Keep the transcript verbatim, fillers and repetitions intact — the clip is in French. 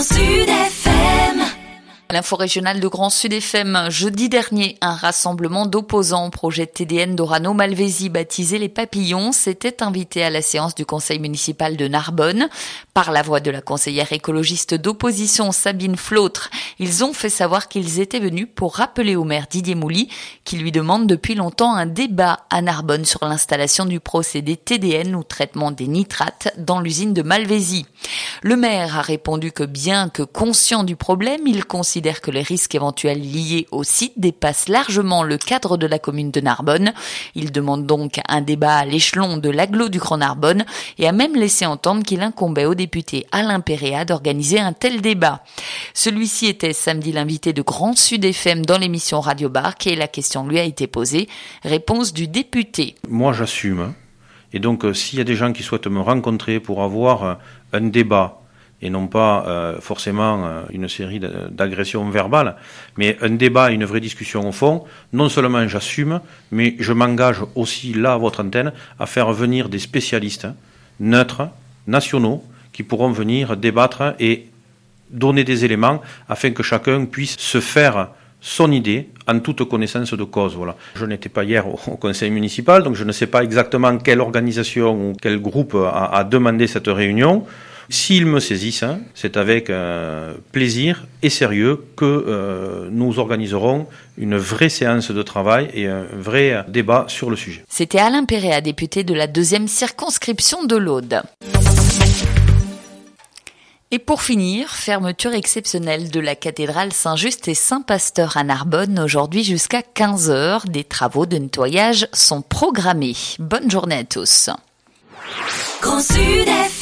Grand Sud F M. L'info régionale de Grand Sud F M. Jeudi dernier, un rassemblement d'opposants au projet T D N d'Orano-Malvézy baptisé Les Papillons s'était invité à la séance du conseil municipal de Narbonne. Par la voix de la conseillère écologiste d'opposition Sabine Flautre, ils ont fait savoir qu'ils étaient venus pour rappeler au maire Didier Mouly, qui lui demande depuis longtemps un débat à Narbonne sur l'installation du procédé T D N ou traitement des nitrates dans l'usine de Malvézy. Le maire a répondu que bien que conscient du problème, il considère que les risques éventuels liés au site dépassent largement le cadre de la commune de Narbonne. Il demande donc un débat à l'échelon de l'agglo du Grand Narbonne et a même laissé entendre qu'il incombait au député Alain Péréa d'organiser un tel débat. Celui-ci était samedi l'invité de Grand Sud F M dans l'émission Radio Barque et la question lui a été posée. Réponse du député. Moi j'assume. Et donc euh, s'il y a des gens qui souhaitent me rencontrer pour avoir euh, un débat, et non pas euh, forcément euh, une série d'agressions verbales, mais un débat, une vraie discussion au fond, non seulement j'assume, mais je m'engage aussi là à votre antenne à faire venir des spécialistes hein, neutres, nationaux, qui pourront venir débattre et donner des éléments afin que chacun puisse se faire son idée en toute connaissance de cause. Voilà. Je n'étais pas hier au, au conseil municipal, donc je ne sais pas exactement quelle organisation ou quel groupe a, a demandé cette réunion. S'ils me saisissent, hein, c'est avec euh, plaisir et sérieux que euh, nous organiserons une vraie séance de travail et un vrai débat sur le sujet. C'était Alain Péréa, député de la deuxième circonscription de l'Aude. Et pour finir, fermeture exceptionnelle de la cathédrale Saint-Just et Saint-Pasteur à Narbonne aujourd'hui jusqu'à quinze heures. Des travaux de nettoyage sont programmés. Bonne journée à tous. Grand Sud F M.